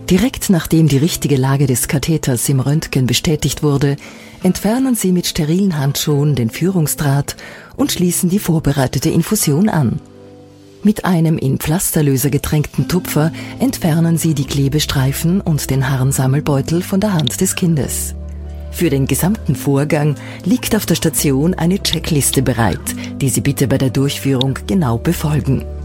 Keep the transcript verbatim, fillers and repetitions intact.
Direkt nachdem die richtige Lage des Katheters im Röntgen bestätigt wurde, entfernen Sie mit sterilen Handschuhen den Führungsdraht und schließen die vorbereitete Infusion an. Mit einem in Pflasterlöser getränkten Tupfer entfernen Sie die Klebestreifen und den Harnsammelbeutel von der Hand des Kindes. Für den gesamten Vorgang liegt auf der Station eine Checkliste bereit, die Sie bitte bei der Durchführung genau befolgen.